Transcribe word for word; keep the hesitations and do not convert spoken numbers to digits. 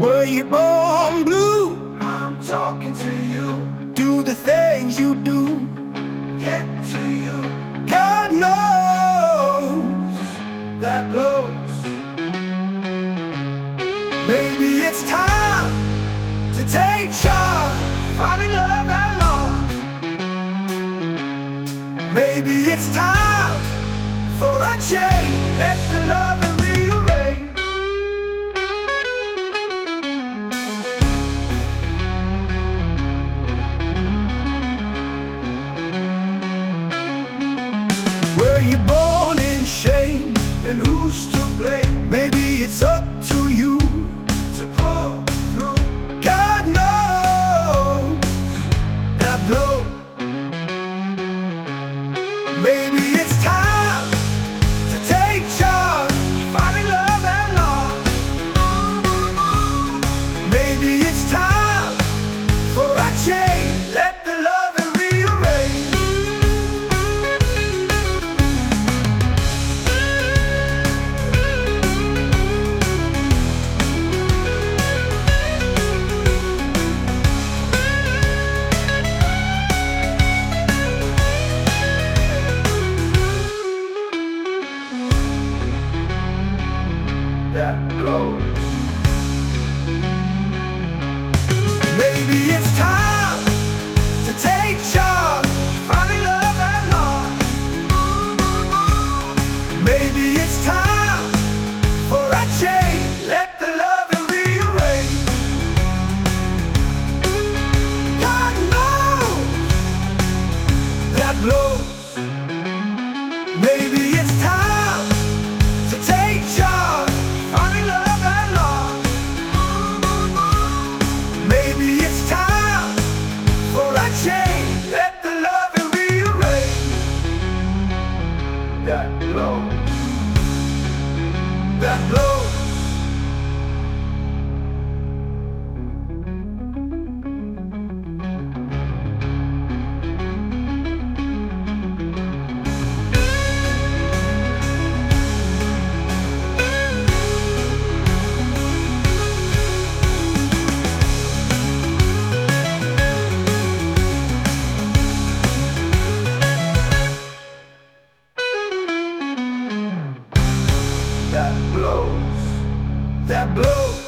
Were you born blue? I'm talking to you. Do the things you do Get to you. God knows That blows. maybe it's time to take charge, Finding love that lost. maybe it's time for a change. Let the love and rearrange. Were you born in shame? And who's to blame? Maybe it's up to you To pull through. God knows that blow. Maybe it's time to take charge, Finding love that lost. maybe it's time for a change. Let the love and rearrange. That blows. Maybe it's time to take charge, Finding love that lost. maybe it's time for a change. Let the love and rearrange. God knows that blows. Maybe it's time to take charge, Finding love that lost. maybe it's time for a change. Let the love and rearrange. That blows. That blows. That blows. That blows.